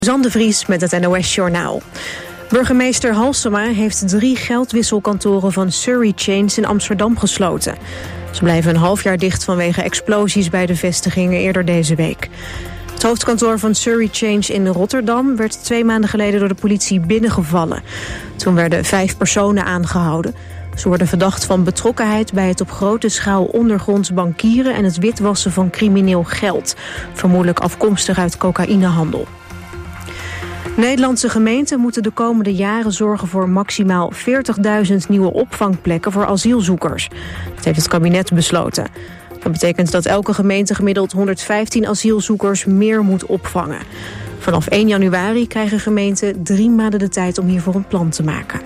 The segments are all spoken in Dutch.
Suzanne de Vries met het NOS Journaal. Burgemeester Halsema heeft 3 geldwisselkantoren van Surrey Change in Amsterdam gesloten. Ze blijven een half jaar dicht vanwege explosies bij de vestigingen eerder deze week. Het hoofdkantoor van Surrey Change in Rotterdam werd 2 maanden geleden door de politie binnengevallen. Toen werden 5 personen aangehouden. Ze worden verdacht van betrokkenheid bij het op grote schaal ondergronds bankieren en het witwassen van crimineel geld, vermoedelijk afkomstig uit cocaïnehandel. Nederlandse gemeenten moeten de komende jaren zorgen voor maximaal 40.000 nieuwe opvangplekken voor asielzoekers. Dat heeft het kabinet besloten. Dat betekent dat elke gemeente gemiddeld 115 asielzoekers meer moet opvangen. Vanaf 1 januari krijgen gemeenten 3 maanden de tijd om hiervoor een plan te maken.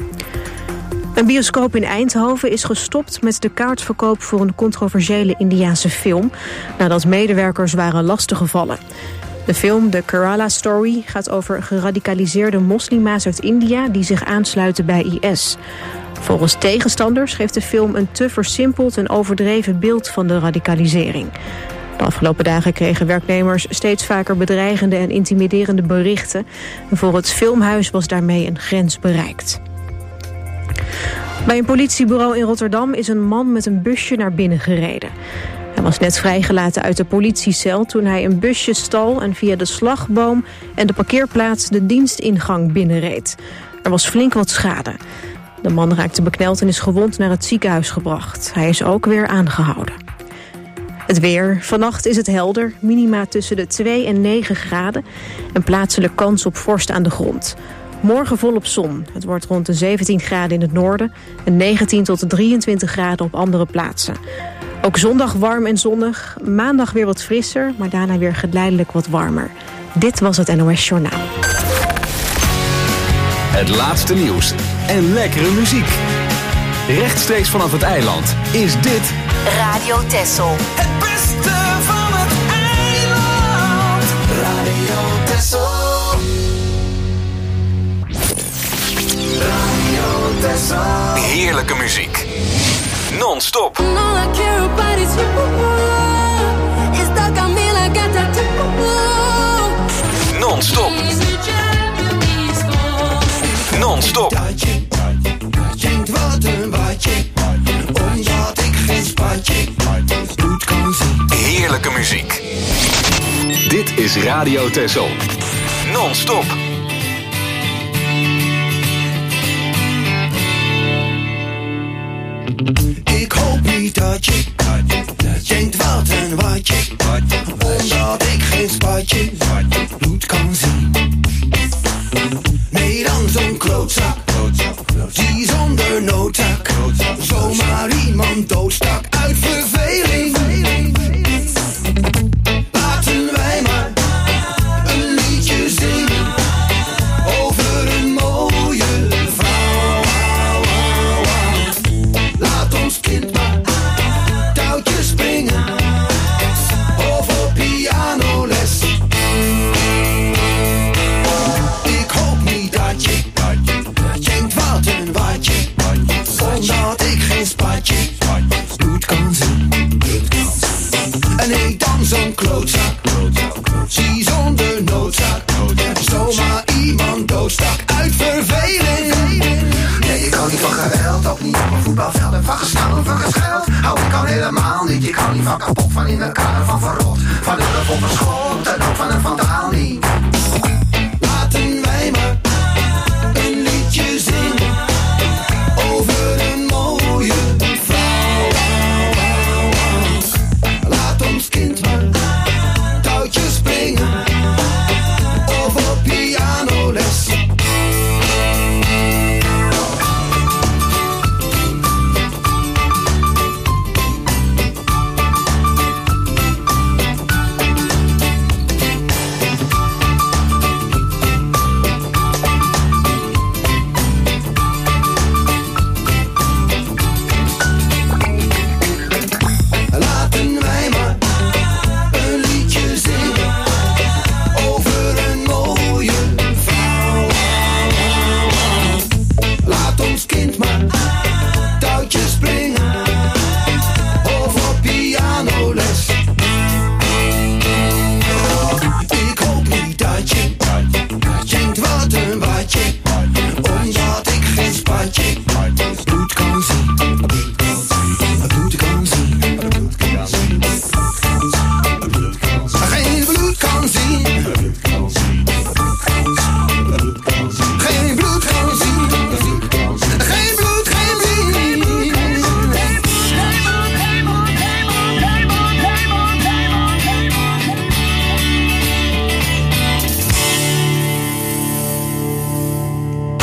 Een bioscoop in Eindhoven is gestopt met de kaartverkoop voor een controversiële Indiase film, nadat medewerkers waren lastiggevallen. De film The Kerala Story gaat over geradicaliseerde moslima's uit India die zich aansluiten bij IS. Volgens tegenstanders geeft de film een te versimpeld en overdreven beeld van de radicalisering. De afgelopen dagen kregen werknemers steeds vaker bedreigende en intimiderende berichten. En voor het filmhuis was daarmee een grens bereikt. Bij een politiebureau in Rotterdam is een man met een busje naar binnen gereden. Hij was net vrijgelaten uit de politiecel toen hij een busje stal en via de slagboom en de parkeerplaats de dienstingang binnenreed. Er was flink wat schade. De man raakte bekneld en is gewond naar het ziekenhuis gebracht. Hij is ook weer aangehouden. Het weer. Vannacht is het helder, minima tussen de 2 en 9 graden en plaatselijk kans op vorst aan de grond. Morgen volop zon. Het wordt rond de 17 graden in het noorden en 19 tot 23 graden op andere plaatsen. Ook zondag warm en zonnig, maandag weer wat frisser, maar daarna weer geleidelijk wat warmer. Dit was het NOS Journaal. Het laatste nieuws en lekkere muziek. Rechtstreeks vanaf het eiland is dit Radio Texel. Het beste van het eiland. Radio Texel. Radio Texel. heerlijke muziek. Non-stop. Non-stop. Non-stop. Denkt wat een watje, omdat ik geen spatje bloed kan zien. Heerlijke muziek. Dit is Radio Texel. Non-stop. Ik hoop niet dat je denkt wat een watje, omdat ik geen spatje bloed kan zien. Nee, dan zo'n klootzak, die zonder noodzaak zomaar iemand doodstak uit verveling. Laten wij maar een liedje zingen over een mooie vrouw. Laat ons kind maar touwtjes springen of op pianoles. Ik hoop niet dat je denkt wat een watje, omdat ik geen spatje bloed kan zien. En ik dan zo'n klootzak, zie zonder noodzaak zomaar iemand doodstak uit verveling. Nee, je kan niet van geweld, ook niet op een voetbalveld. En van gestaan, van gescheld hou ik al helemaal niet. Je kan niet van kapot, van in elkaar, van verrot, van hulp op een schot en ook van een vandaal niet. Laten wij maar een liedje zingen over een mooie vrouw. Laat ons kind maar touwtjes springen of op pianoles.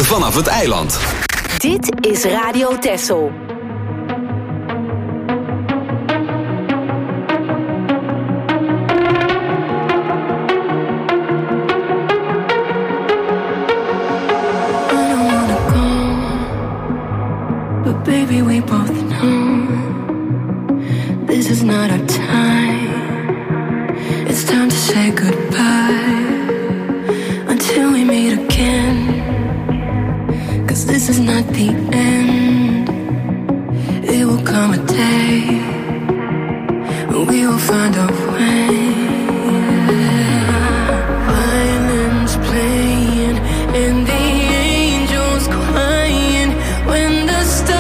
vanaf het eiland. Dit is Radio Texel. Baby, we both know this is not our time. It's time to say goodbye until we meet again. 'Cause this is not the end. It will come a day when we will find a way. Violins playing and the angels crying when the stars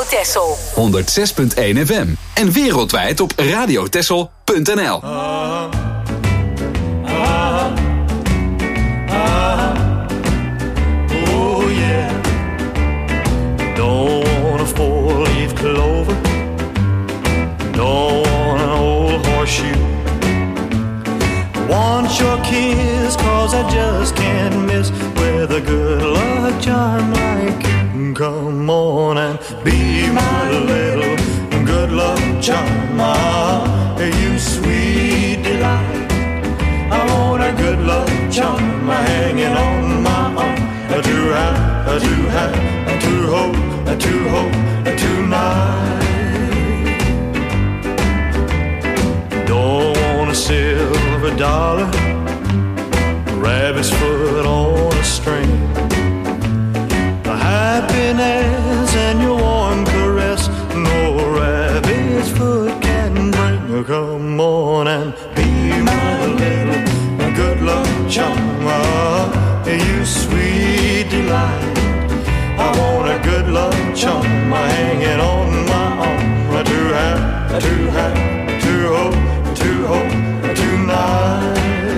Texel. 106.1 FM. En wereldwijd op radiotexel.nl. Oh yeah. Don't want a four-leaf clover. Don't want an old horseshoe. Want your kiss, cause I just can't miss with a good luck charm like you. Come on and be my little good luck charm. You sweet delight. I want a good luck charm hanging on my arm. To hope tonight. Don't want a silver dollar, rabbit's foot on a string. Happiness and your warm caress, no rabbit's foot can bring. Come on and be my little good luck charm. You sweet delight. I want a good luck charm hanging on my arm. To hope tonight.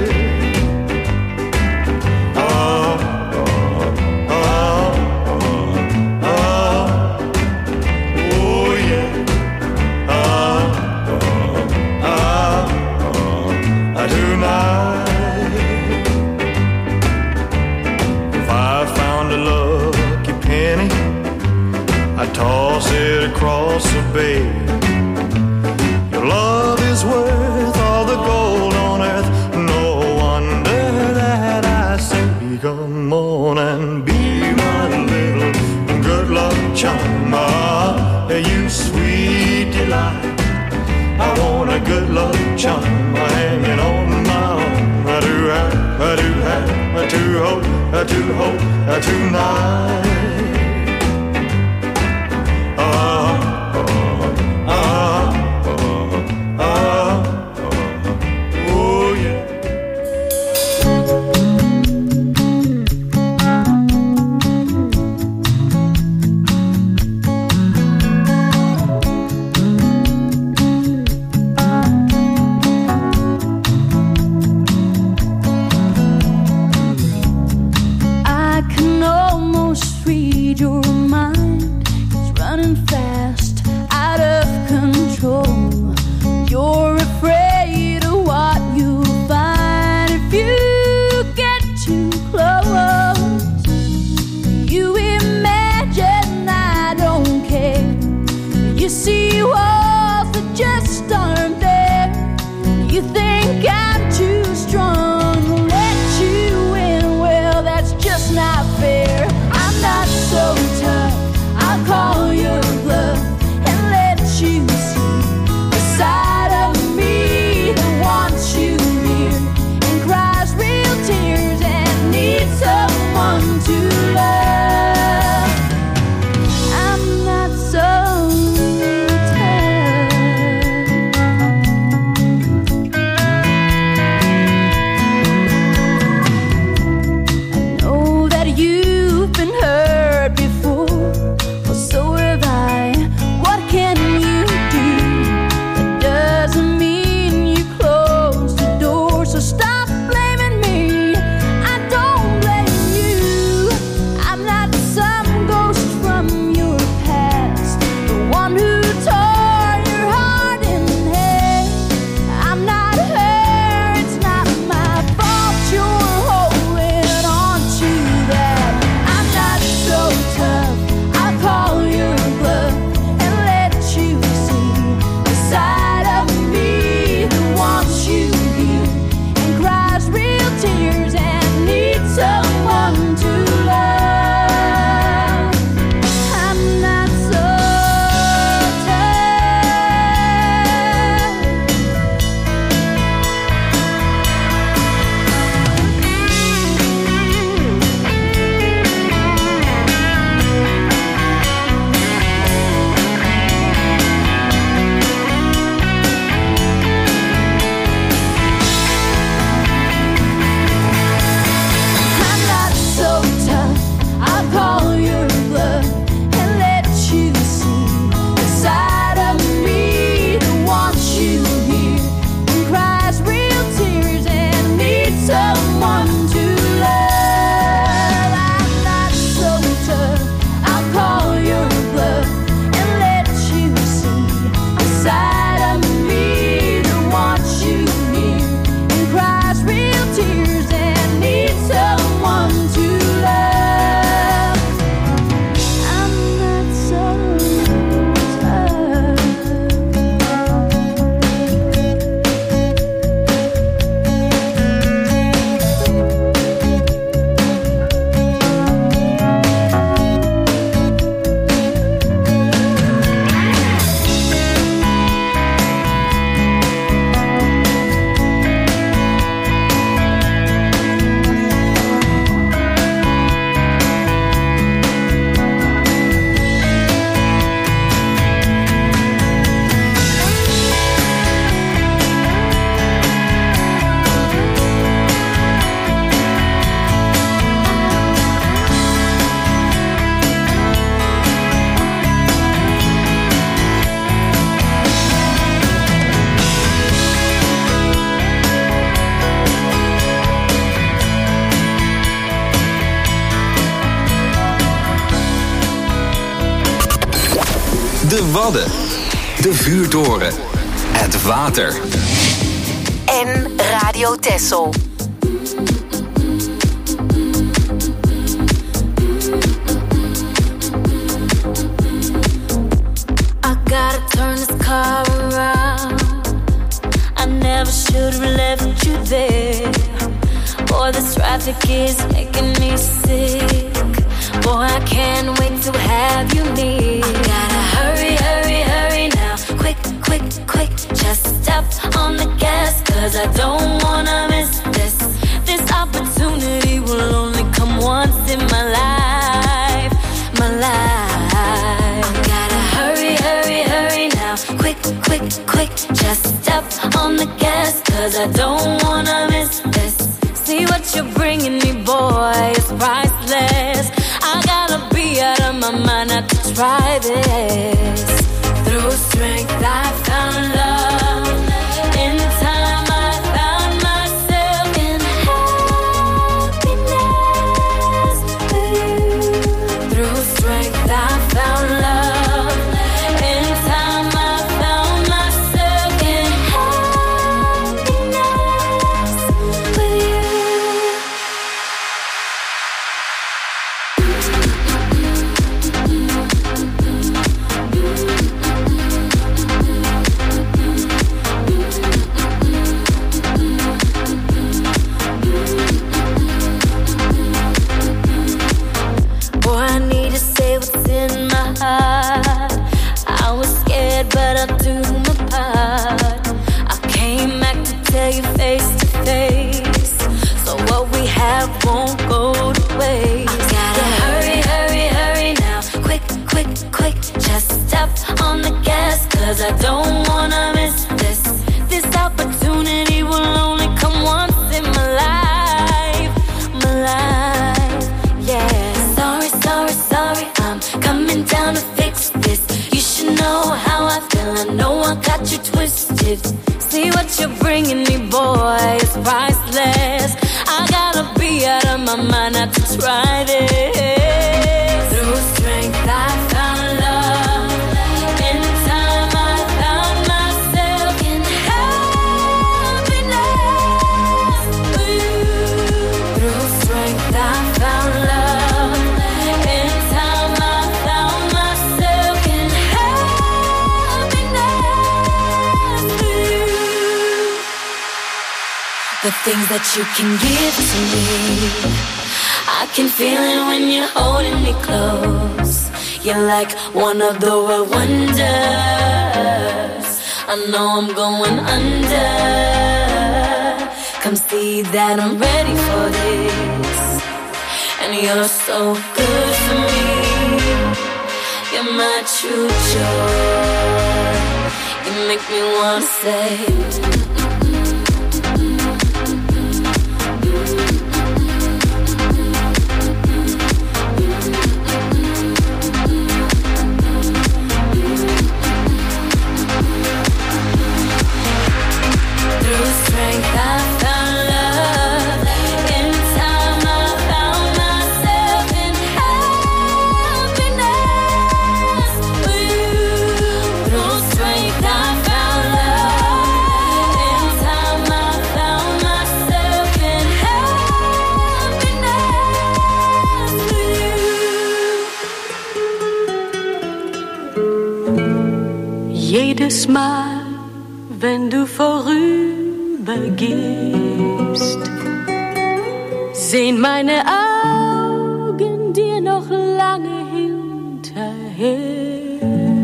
Toss it across the bay. Your love is worth all the gold on earth. No wonder that I say, come on and be my little good luck charm. You sweet delight. I want a good luck charm hanging on my arm. I do hope tonight. de Wadden, de vuurtoren, het water. En Radio Texel. Gotta turn this car around. I never should have left you there. Boy, this traffic is making me sick. Boy, I can't wait to have you near. Gotta hurry, hurry, hurry now. Quick, quick, quick. Just step on the gas, 'cause I don't wanna miss this. This opportunity will only come once in my life. My life. Gotta hurry, hurry, hurry now. Quick, quick, quick. Just step on the gas, 'cause I don't wanna miss this. See what you're bringing me, boy, it's priceless. I gotta be out of my mind not to try this. Through strength I found love. In time I found myself in happiness with you. Through strength I found love. In time I found myself in happiness with you. Boy, I need to say what's in my heart. I was scared, but I'll do my part. I came back to tell you face to face, so what we have won't go to waste. Gotta hurry, hurry, hurry now. Quick, quick, quick. Just step on the gas, 'cause I don't wanna miss this. This opportunity will only come once in my life. My life, yeah. Sorry, sorry, sorry, I'm coming down to fix this. You should know how I feel, I know I got you twisted. See what you're bringing me, boy, it's priceless. I gotta be out of my mind not to try this. Through strength I found love. In time I found myself in happiness with you. Through strength I found love. In time I found myself in happiness with you. The things that you can give to me, I can feel it when you're holding me close. You're like one of the world wonders. I know I'm going under. Come see that I'm ready for this. And you're so good for me. You're my true joy. You make me wanna say through strength I found love. In time I found myself in happiness with you. Through strength I found love. In time I found myself in happiness with you. Jedes Mal, wenn du vorübergehst, sehen meine Augen dir noch lange hinterher.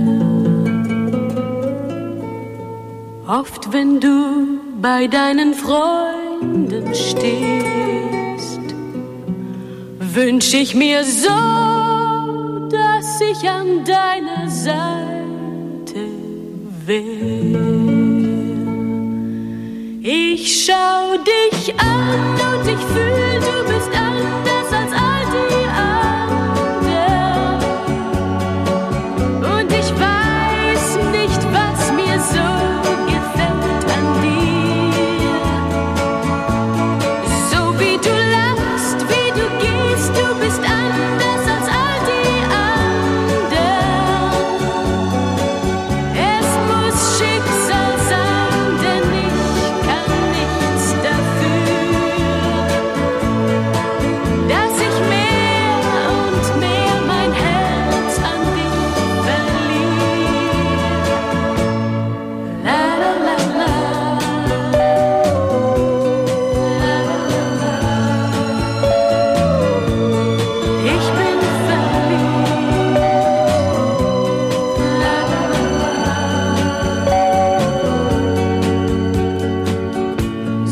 Oft, wenn du bei deinen Freunden stehst, wünsch ich mir so, dass ich an deiner Seite wär. Ich schau dich an und ich fühl, du bist anders als all die anderen. Und ich weiß nicht, was mir so gefällt an dir. So wie du lachst, wie du gehst, du bist anders als all die anderen.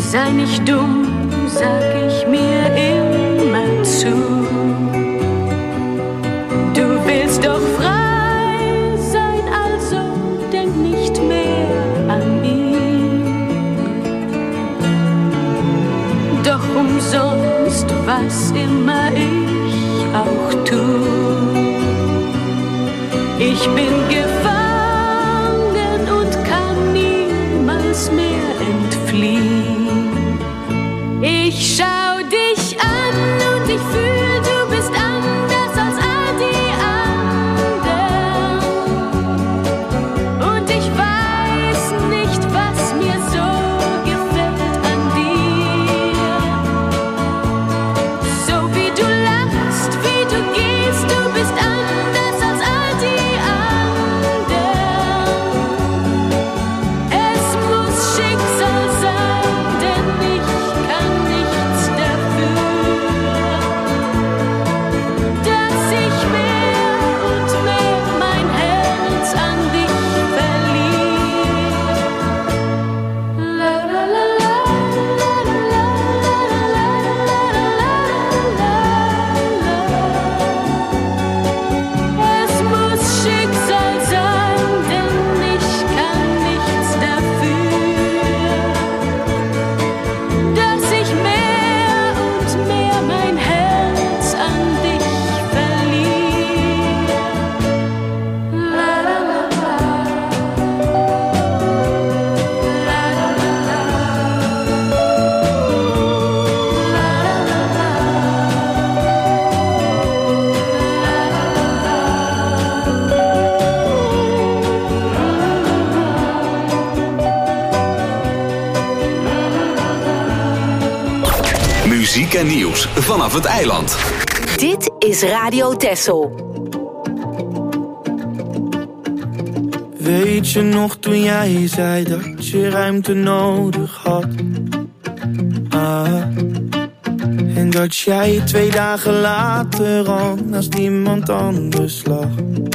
sei nicht dumm, sag ich mir immer zu. Du willst doch frei sein, also denk nicht mehr an ihn. Doch umsonst, was immer ich auch tu, ich bin gefangen und kann niemals mehr entfliehen. Ich schau dich an und ich fühl, du bist anders als all die anderen. Und ich weiß nicht, was mir so gefällt an dir. So wie du lachst, wie du gehst, du bist anders als all die anderen. Es muss Schicksal sein, denn ich kann nichts dafür, dass ich mehr und mehr mein Herz an dich verliere. La la la la, la la la la la. Es muss Schicksal sein, denn ich kann nichts dafür, dass ich mehr und mehr mein Herz an dich verliere. La la la la, la la la la, Muziek en nieuws vanaf het eiland. Dit is Radio Texel. Weet je nog toen jij zei dat je ruimte nodig had? En dat jij 2 dagen later al naast iemand anders lag.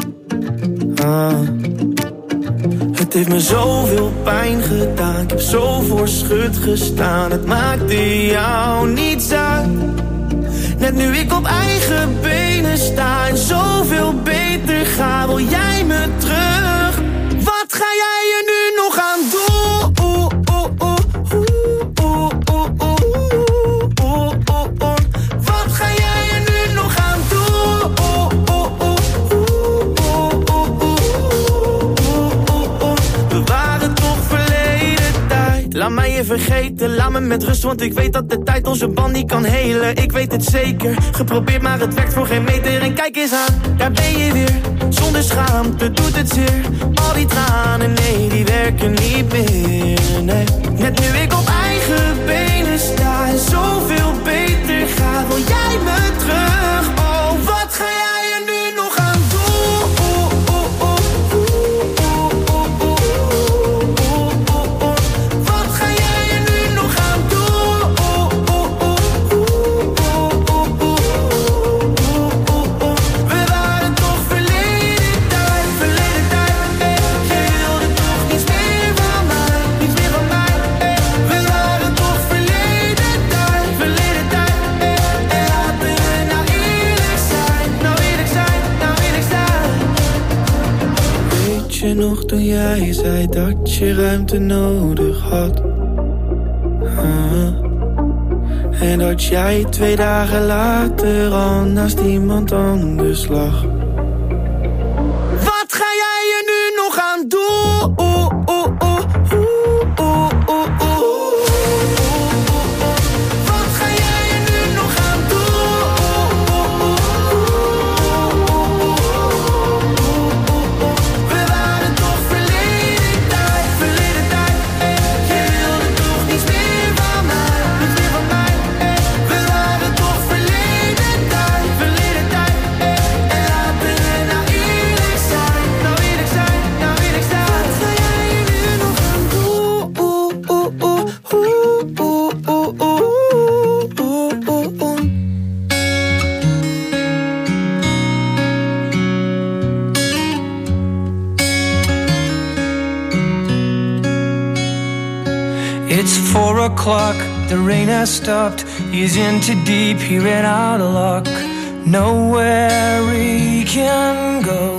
Het heeft me zoveel pijn gedaan, ik heb zo voor schut gestaan. Het maakte jou niets uit, net nu ik op eigen benen sta en zoveel beter ga, wil jij me terug. Wat ga jij er nu nog aan doen? Wat ga jij er nu nog aan doen? We waren toch verleden tijd. Laat mij je vergeten, laat me met rust, want ik weet dat de tijd onze band niet kan helen. Ik weet het zeker, geprobeerd maar het werkt voor geen meter. En kijk eens aan, daar ben je weer, zonder schaamte doet het zeer. Al die tranen, nee, die werken niet meer, nee. Net nu ik op eigen benen sta en zoveel beter ga, wil jij me terug. Oh, wat ga jij er nu nog aan doen? Wat ga jij er nu nog aan doen? We waren toch verleden tijd. Je wilde toch niets meer van mij, niets meer van mij. We waren toch verleden tijd. En laten we nou eerlijk zijn, nou eerlijk zijn, nou eerlijk zijn. Weet je nog toen jij zei dat je ruimte nodig had? En dat jij 2 dagen later al naast iemand anders lag. Wat ga jij er nu nog aan doen? Wat ga jij er nu nog aan doen? We waren toch verleden tijd. Je wilde toch niets meer van mij, niets meer van mij. We waren toch verleden tijd. En laten we nou eerlijk zijn, nou eerlijk zijn, nou eerlijk zijn. Wat ga jij er nu nog aan doen? It's 4 o'clock, the rain has stopped. He's in too deep, he ran out of luck. Nowhere he can go.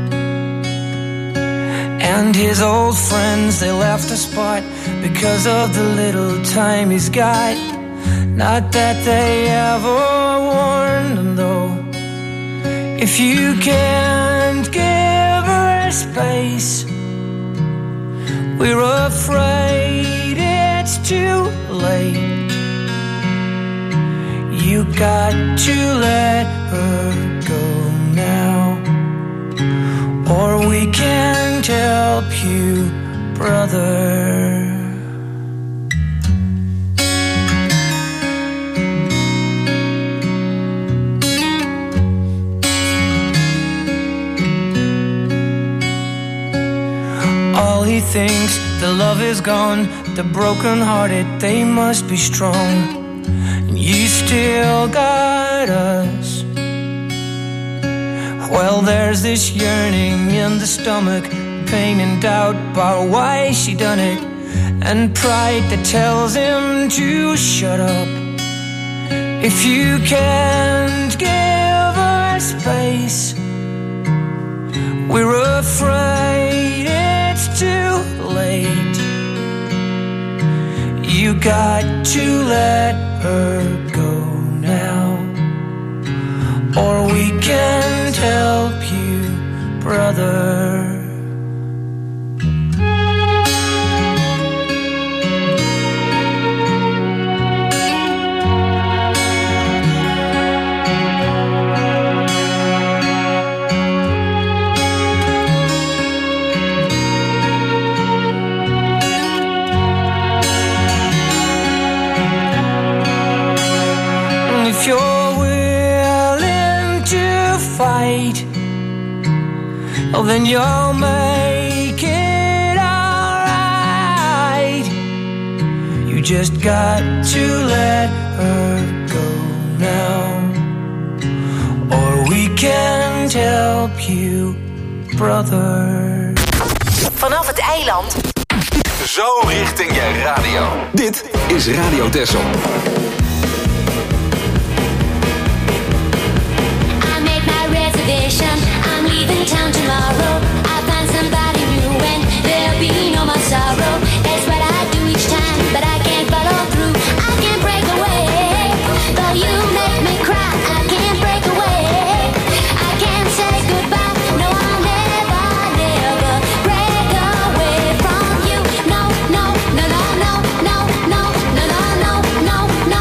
And his old friends, they left the spot because of the little time he's got. Not that they ever warned him though. If you can't give her space, we're afraid it's too late. You got to let her go now, or we can't help you, brother. All he thinks, the love is gone. The broken-hearted, they must be strong. And you still got us. Well, there's this yearning in the stomach, pain and doubt about why she done it, and pride that tells him to shut up. If you can't give her space, we're afraid it's too late. You got to let her go now, or we can't help you, brother. If you're willing to fight, oh, then you'll make it alright. You just got to let her go now, or we can't help you, brother. Vanaf het eiland. Zo richting je radio. Dit is Radio Texel. I'm leaving town tomorrow. I'll find somebody new and there'll be no more sorrow. That's what I do each time, but I can't follow through. I can't break away, though you make me cry. I can't break away, I can't say goodbye. No, I'll never, never break away from you. No, no, no, no, no, no, no, no, no, no, no,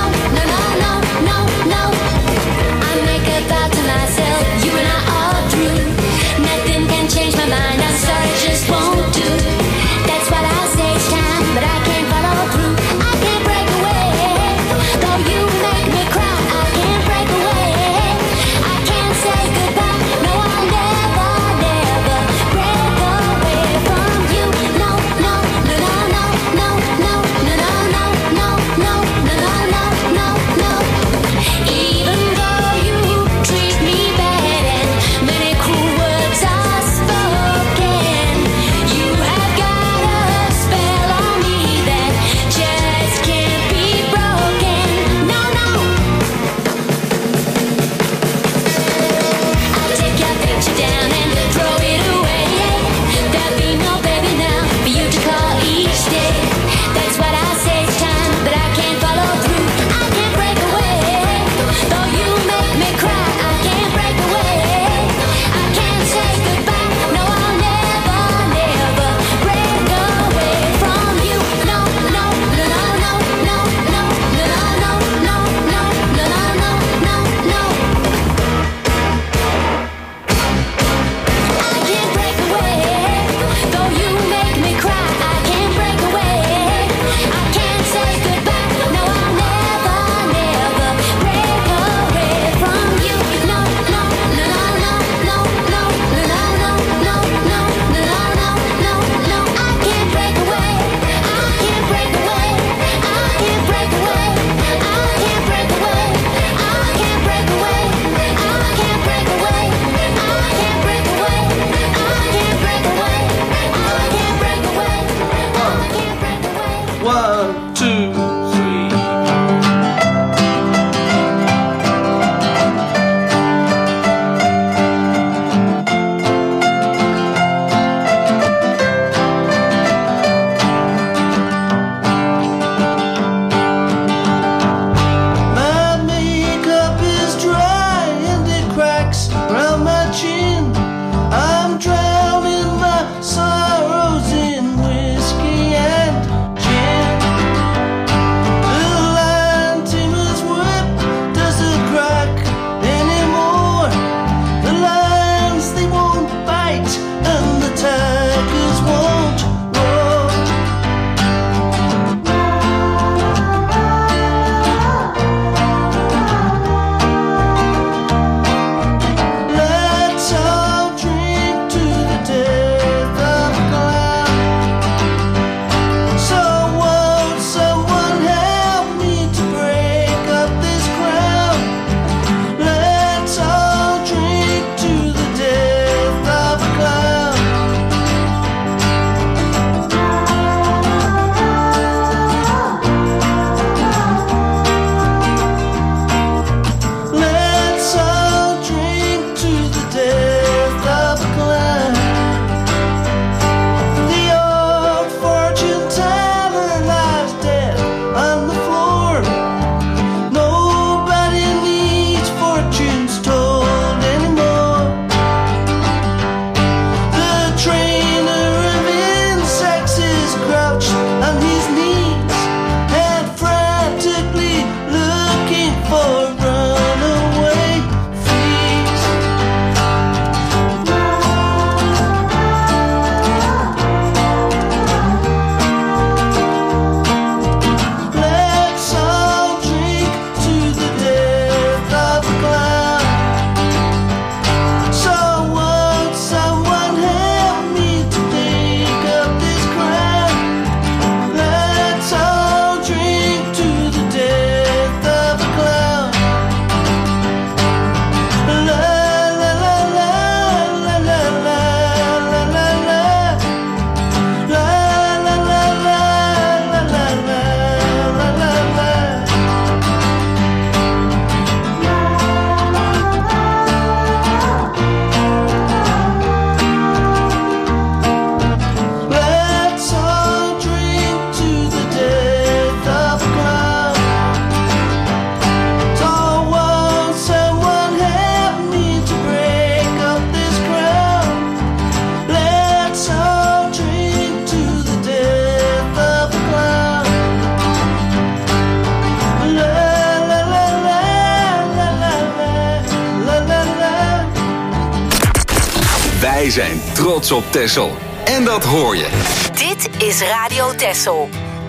Wij zijn trots op Texel. En dat hoor je. Dit is Radio Texel.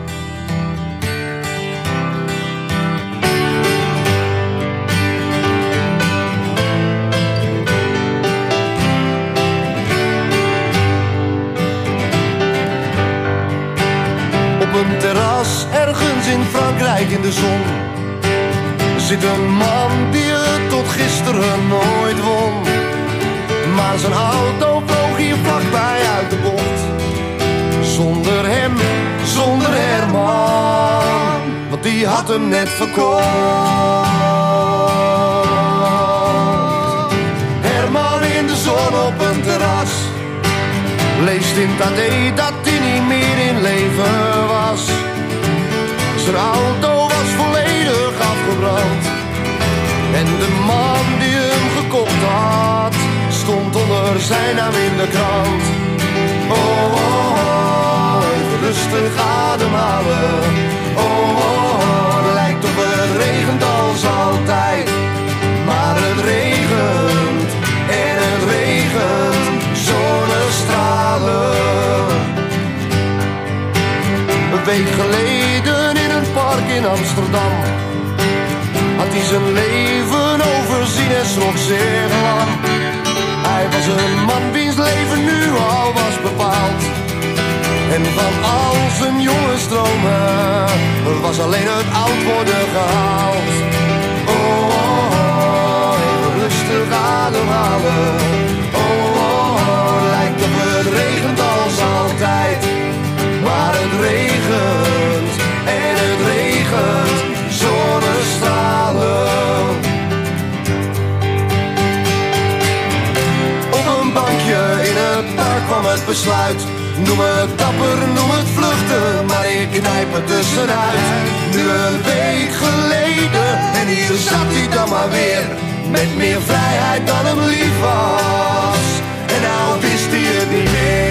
Op een terras ergens in Frankrijk in de zon zit een man die het tot gisteren nooit won. Maar zijn auto vloog hier vlakbij uit de bocht. Zonder hem, zonder Herman, want die had hem net verkocht. Herman in de zon op een terras leest in het AD dat hij niet meer in leven was. Zijn auto was volledig afgebrand en de man die hem gekocht had stond onder zijn naam in de krant. Oh, oh, oh, even rustig ademhalen. Oh, oh, oh, lijkt op het regent als altijd. Maar het regent en het regent, zonnestralen. Een week geleden in een park in Amsterdam had hij zijn leven overzien en schrok zeer lang. Hij was een man wiens leven nu al was bepaald. En van al zijn jonge stromen was alleen het oud worden gehaald. Oh, oh, oh, even rustig ademhalen. Oh, oh, oh, lijkt op het regent als altijd. Maar het regent en het regent, zonnestralen. In het park kwam het besluit. Noem het dapper, noem het vluchten, maar ik knijp het tussenuit. Nu een week geleden en hier zat hij dan maar weer. Met meer vrijheid dan hem lief was. En nou wist hij het niet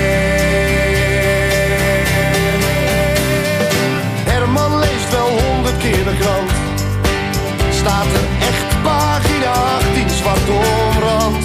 meer. Herman leest wel 100 keer de krant. Staat er echt pagina 18 zwart omrand.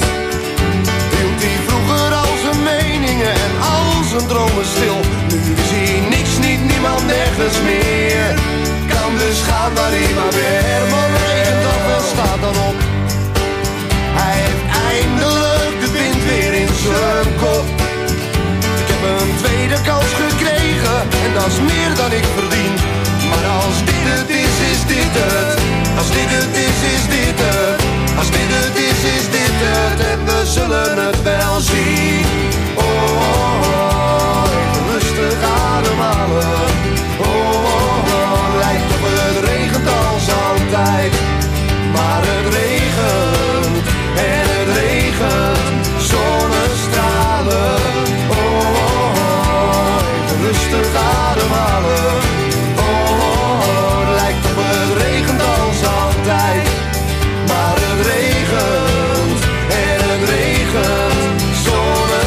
En al zijn dromen stil. Nu zie hij niks, niet niemand, nergens meer. Kan dus gaan waar hij maar weer. Herman regent af en staat dan op. Hij heeft eindelijk de wind weer in zijn kop. Ik heb een tweede kans gekregen en dat is meer dan ik verdien. Maar als dit het is, is dit het. Als dit het is, is dit het. Als dit het is, is dit het. En we zullen het wel zien. Oh, oh, oh, even rustig ademhalen. Oh, oh, oh, lijkt op het regent als altijd. Maar het regent en het regent, zonnestralen. Oh, oh, oh, even rustig ademhalen. Oh, oh, oh, lijkt op het regent als altijd. Maar het regent en het regent, zonnestralen.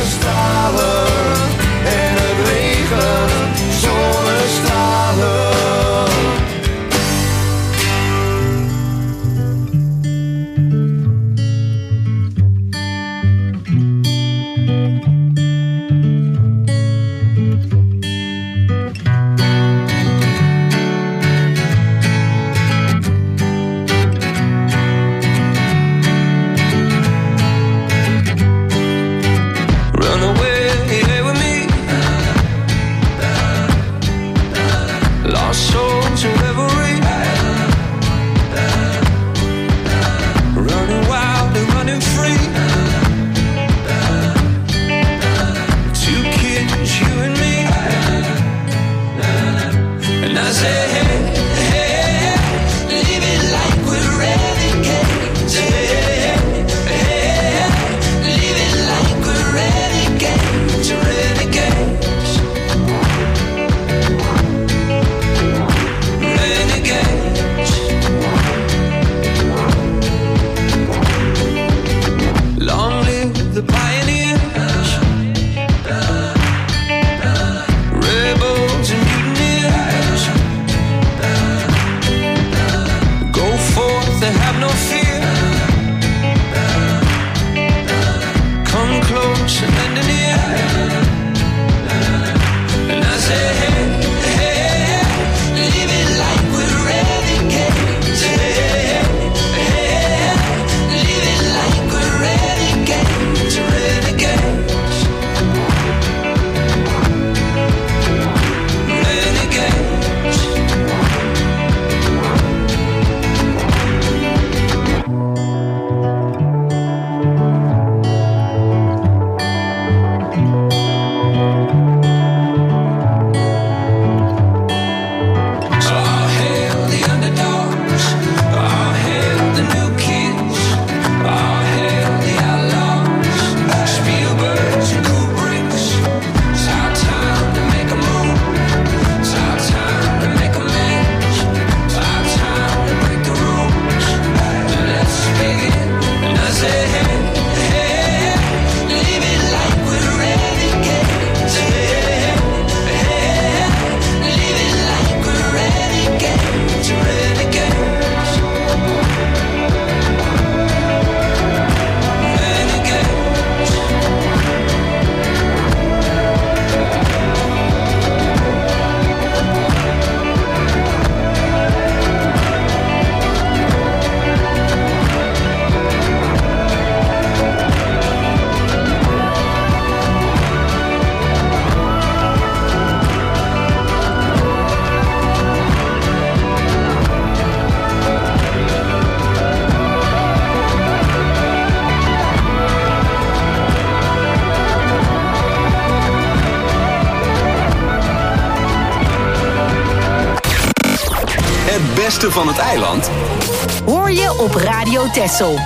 beste van het eiland hoor je op Radio Texel.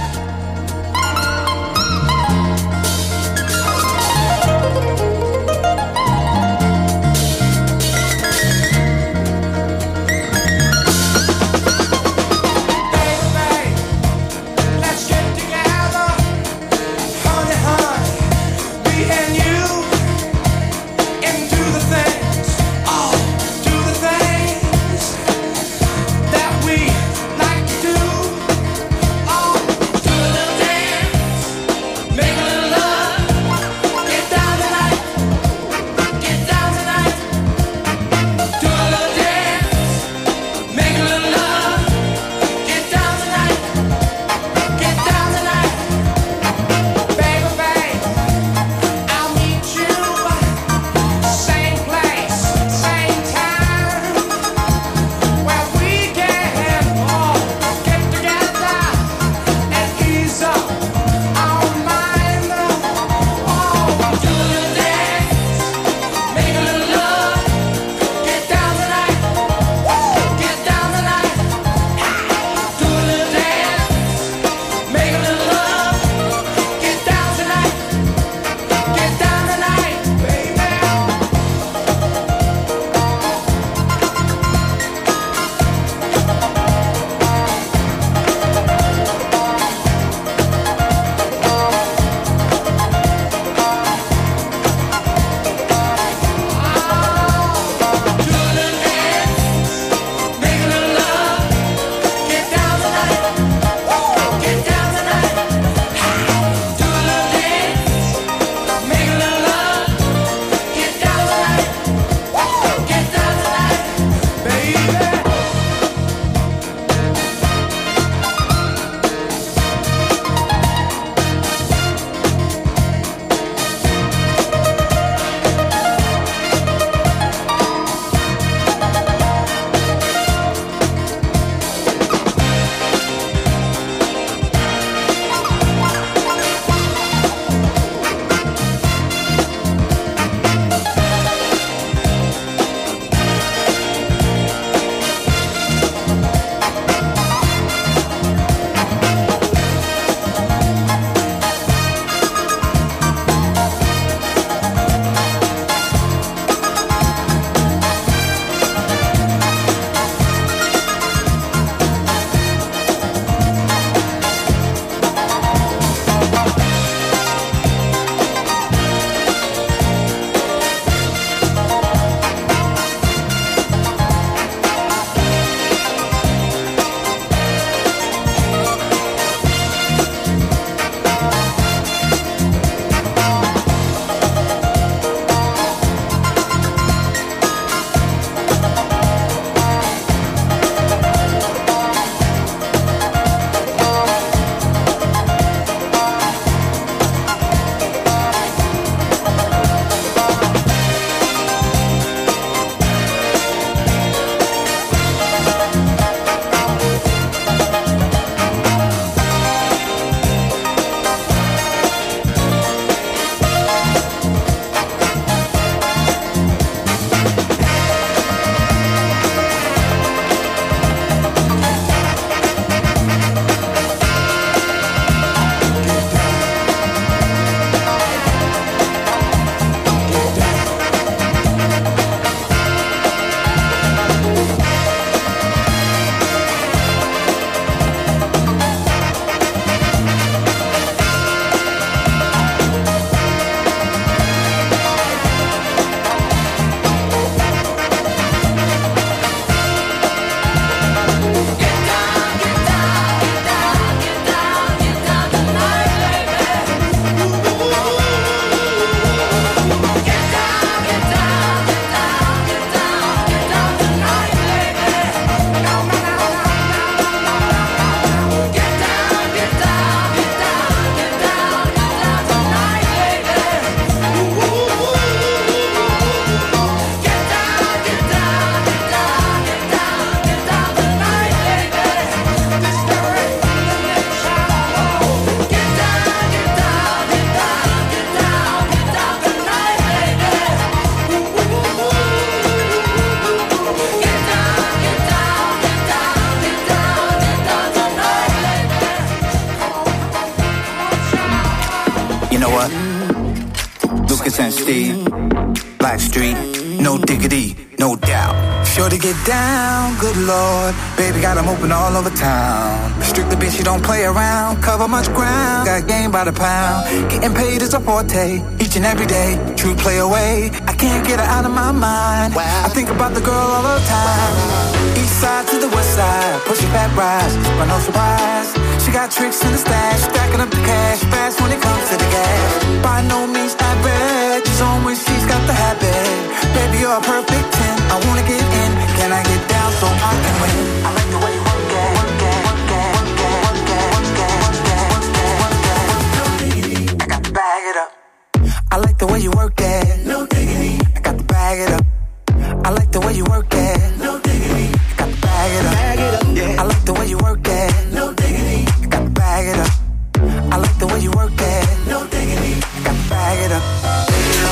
That we like to do. what? Lucas and Steve, Blackstreet, no diggity, no doubt. Sure to get down, good lord. Baby got them open all over town. Strictly bitch, you don't play around. Cover much ground, got game by the pound. Getting paid is a forte, each and every day. True play away, I can't get her out of my mind. I think about the girl all the time. East side to the west side, pushing back rise, but no surprise. She got tricks in the stash, stacking up the cash, fast when it comes to the gas. By no means average, she's on when she's got the habit. Baby, you're a perfect 10, I wanna get in. Can I get down so I can win? I like the way you work it, work it, work it, work it, work it, work it, work it, work it, work it. I got to bag it up. I like the way you work it. No diggity. I got to bag it up. I like the way you work it. No diggity. I got to bag it up. Bag it up. Yeah. I like the way you work it. No diggity. I got to bag it up. I like the way you work it. No diggity. I got to bag it up. Hey yo,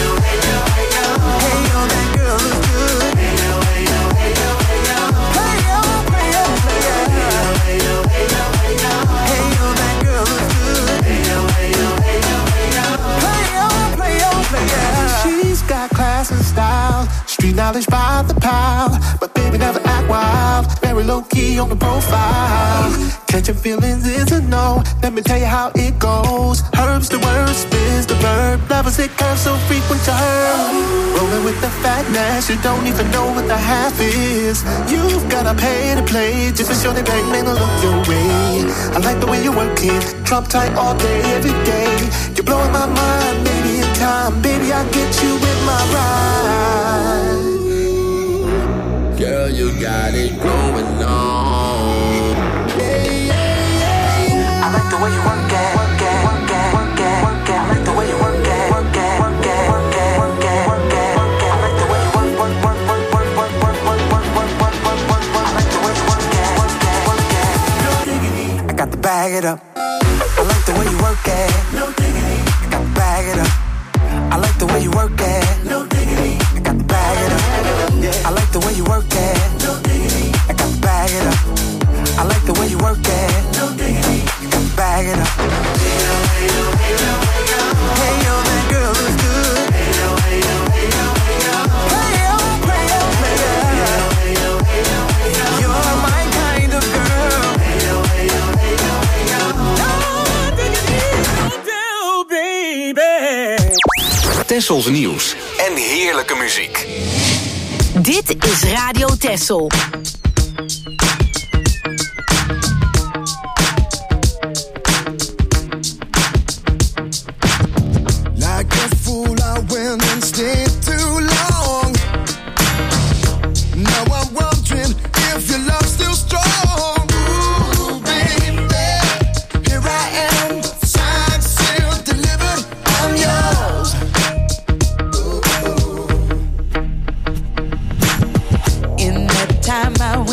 that girl looks good. Hey yo, hey yo, hey yo. Hey yo, play yo, play yo. Hey yo, hey yo, hey yo. Hey yo, that girl looks good. Hey yo, hey yo, hey yo, hey yo. Play yo, play yo, play yo. She's got class and style, street knowledge by the pound. But baby never act wild, very low key on the profile. Catching feelings is a no, let me tell you how it goes. Herbs the word, spins the verb, lovers it curves so frequent to her. Rolling with the fatness, you don't even know what the half is. You've gotta pay to play, just to show they bang, man, look your way. I like the way you work it, drop tight all day, every day. You're blowing my mind, maybe in time, baby I'll get you with my ride. Girl, you got it going on. I like the way you work it, work it, work it, work it, work it. I like the way you work it, work it, work it, work it, work it, work it, work it. I like the way you work, work, work, work, work, work, work, work, work, work, work, work, work. I like the way you work it, work it, work it. No diggity. I got to bag it up. I like the way you work it. No diggity. I got to bag it up. I like the way you work it. No diggity. I got to bag it up. I like the way you work it. No diggity. I got to bag it up. I like the way you work it. No diggity. I got to bag it up. Hey yo, hey yo, hey yo, hey yo. Hey yo, that girl looks good. Hey yo, hey yo, hey yo, hey yo. Hey yo, play yo, play yo. Hey yo, hey yo, hey yo. You're my kind of girl. Hey yo, hey yo, hey yo, hey yo. No diggity, no do, baby. Tessels nieuws en heerlijke muziek. Dit is Radio Tessel. Like a fool, I went and stayed too long. Now I'm wondering if your love's still strong. Ooh, baby, here I am, signed, sealed, delivered, I'm yours. Ooh. In that time I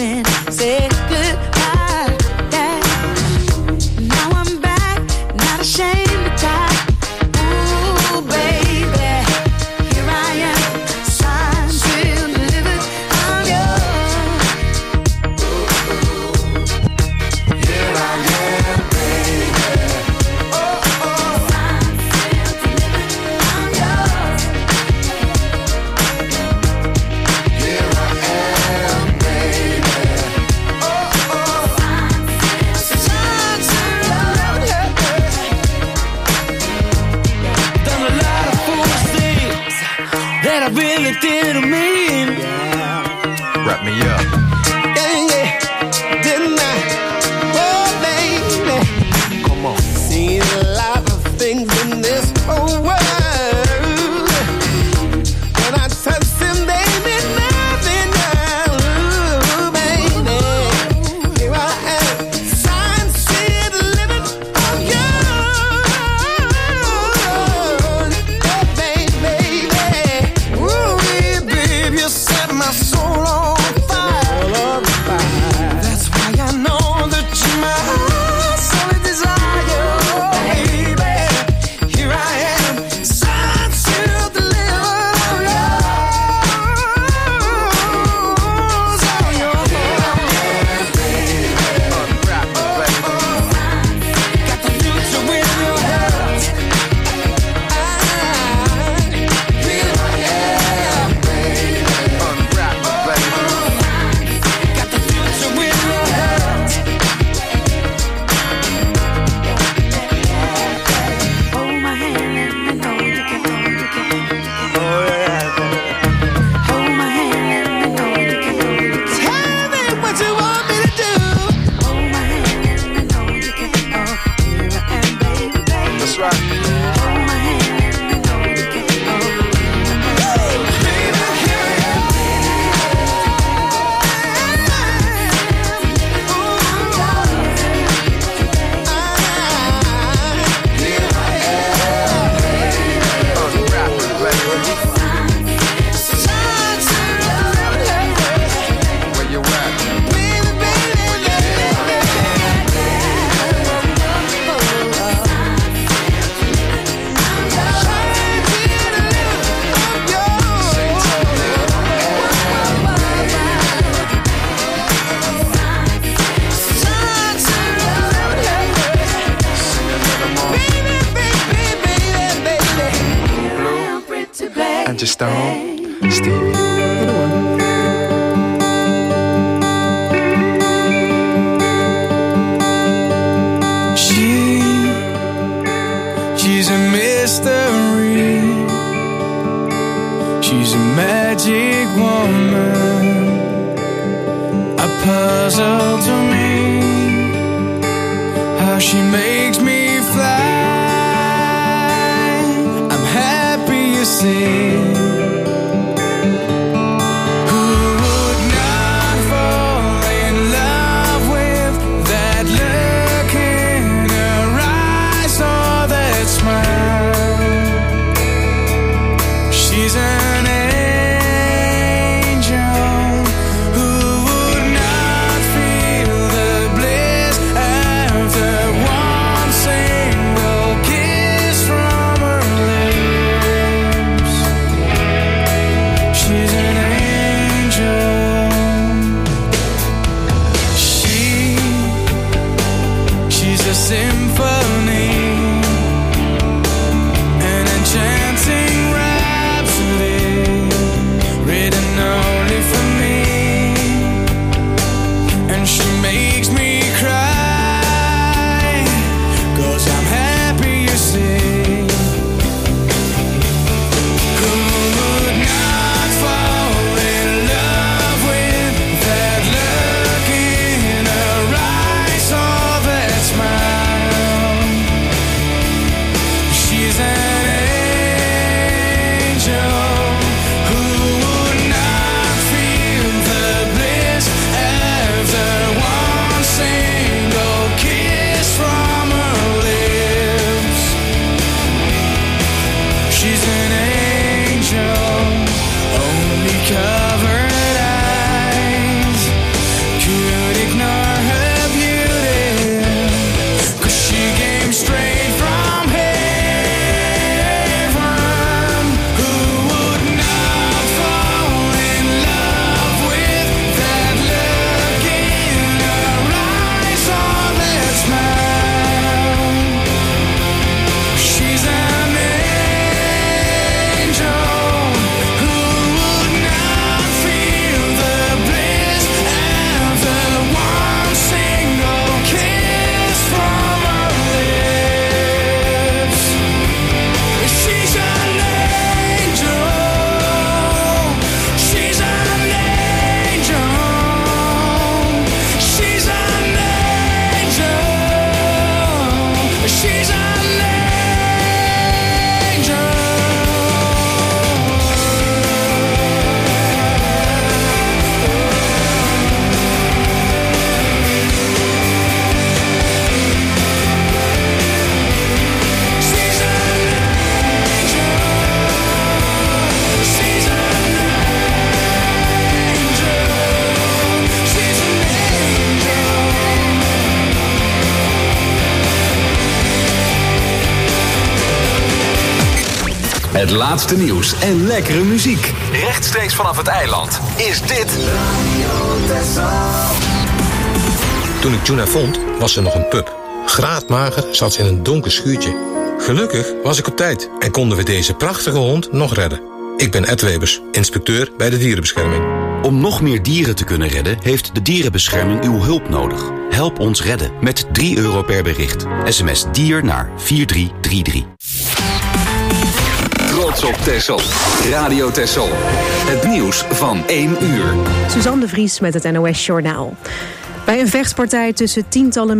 Roger Stone, Stevie. She's a mystery. She's a magic woman, a puzzle to me. How she makes me fly. I'm happy you see. Het laatste nieuws en lekkere muziek. Rechtstreeks vanaf het eiland is dit Toen ik Juna vond, was ze nog een pup. Graadmager zat ze in een donker schuurtje. Gelukkig was ik op tijd en konden we deze prachtige hond nog redden. Ik ben Ed Webers, inspecteur bij de dierenbescherming. Om nog meer dieren te kunnen redden, heeft de dierenbescherming uw hulp nodig. Help ons redden met €3 per bericht. SMS DIER naar 4333. Trots op Texel. Radio Texel. Het nieuws van 1 uur. Suzanne de Vries met het NOS Journaal. Bij een vechtpartij tussen tientallen